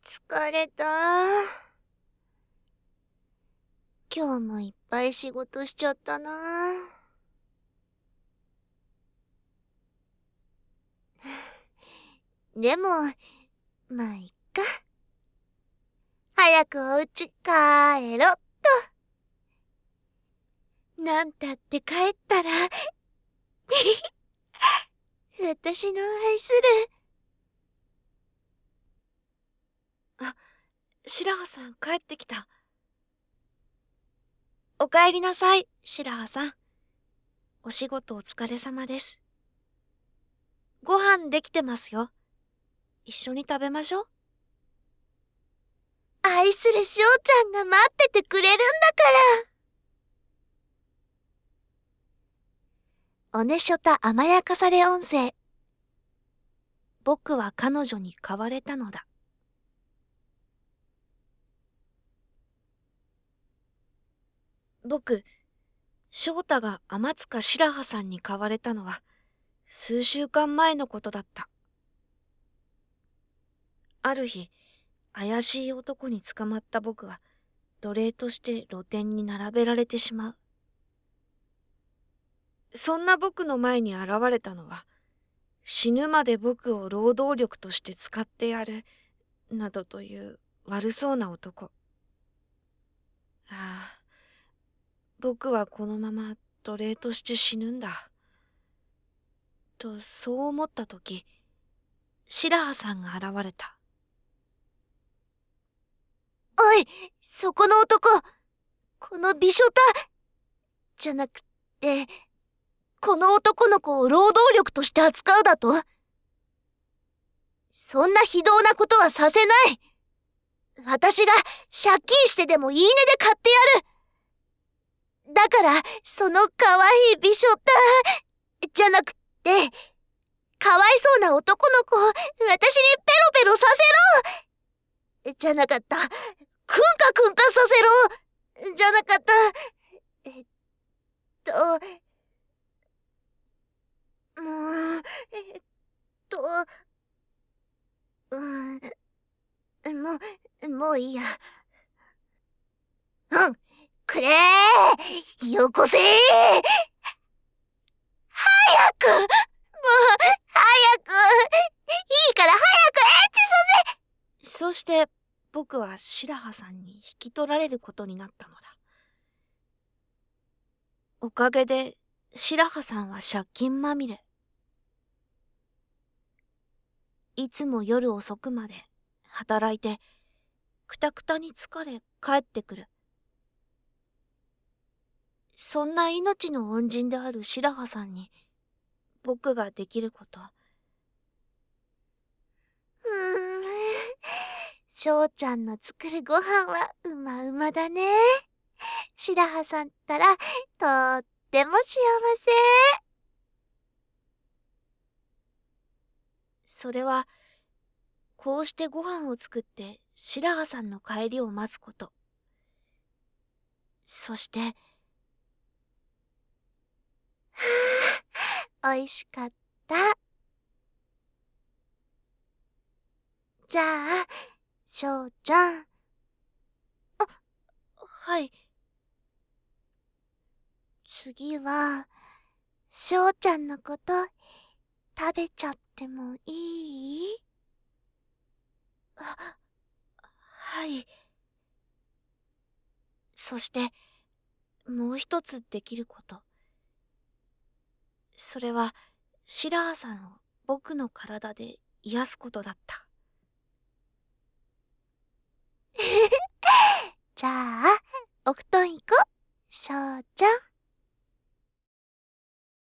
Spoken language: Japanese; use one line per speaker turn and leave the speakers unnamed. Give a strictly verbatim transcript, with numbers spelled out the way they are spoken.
疲れた。今日もいっぱい仕事しちゃったな。でも、まあいっか。早くお家帰ろっと。なんたって帰ったら、私の愛する。
あ、白羽さん帰ってきた。お帰りなさい、白羽さん。お仕事お疲れ様です。ご飯できてますよ。一緒に食べましょう。
愛するしおちゃんが待っててくれるんだから。おねしょた甘やかされ音声。
僕は彼女に変われたのだ。僕、翔太が天塚白羽さんに変われたのは、数週間前のことだった。ある日、怪しい男に捕まった僕は、奴隷として露店に並べられてしまう。そんな僕の前に現れたのは、死ぬまで僕を労働力として使ってやる、などという悪そうな男。ああ、僕はこのまま奴隷として死ぬんだ。と、そう思ったとき、白羽さんが現れた。
おい、そこの男、この美女た、じゃなくて、この男の子を労働力として扱うだと？そんな非道なことはさせない。私が借金してでもいいねで買ってやる。だから、その可愛い美女た、じゃなくて、かわいそうな男の子を私にペロペロさせろ。じゃなかった。くんかくんかさせろ。じゃなかった。えっと、もう、えっと、うん、もう、もういいや。うん、くれーよこせー早くもう、早くいいから早くエッチさ
せそして僕は白羽さんに引き取られることになったのだ。おかげで白羽さんは借金まみれ。いつも夜遅くまで働いてくたくたに疲れ帰ってくる。そんな命の恩人である白羽さんに僕ができること。
うーん。翔ちゃんの作るご飯はうまうまだね。白羽さんったらとっても幸せ。
それはこうしてご飯を作って白羽さんの帰りを待つこと。そして
はあ、美味しかった。じゃあ、翔ちゃん。
はい。
次は、翔ちゃんのこと食べちゃってもいい？
あ、はい。そしてもう一つできること。それは白羽さんを僕の体で癒すことだった。
じゃ